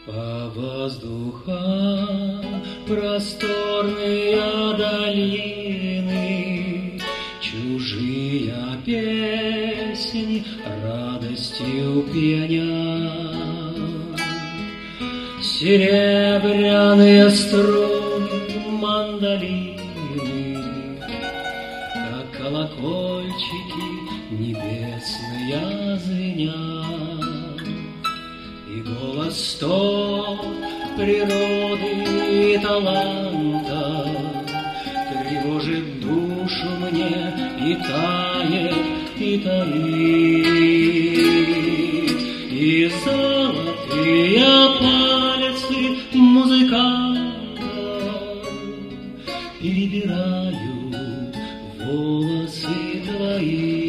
По воздухам просторные долины, чужие песни радостью пьянят. Серебряные струны мандолины, как колокольчики небесные звенят. И голос тот природы и таланта тревожит душу мне и тает, и таит. И золотые пальцы музыканта перебирают волосы твои.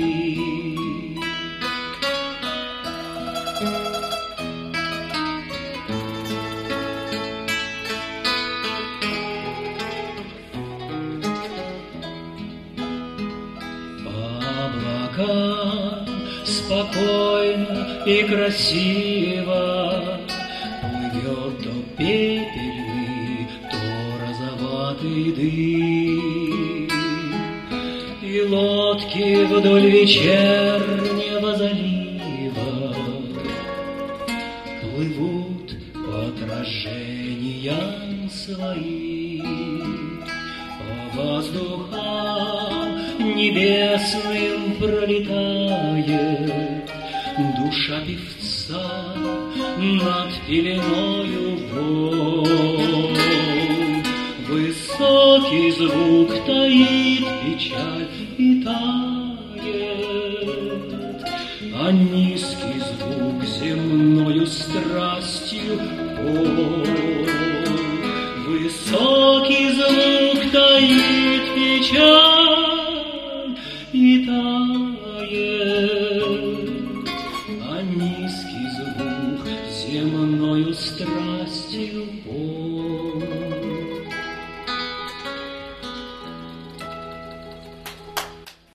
Спокойно и красиво плывет то пепельный, то розоватый дым, и лодки вдоль вечернего залива плывут по отражениям своим. По воздухам небесным пролетает душа певца над пеленою волн. Высокий звук таит печаль и тает, а низкий звук земною страстью полн. Высокий звук таит печаль и тает, а низкий звук земною страстью полн.